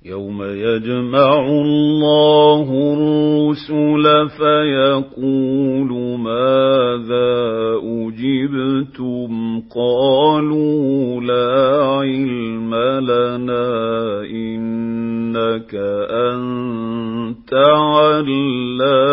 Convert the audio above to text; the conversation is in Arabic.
يوم يجمع الله الرسل فيقول ماذا أجبتم قالوا لا علم لنا إنك أنت علام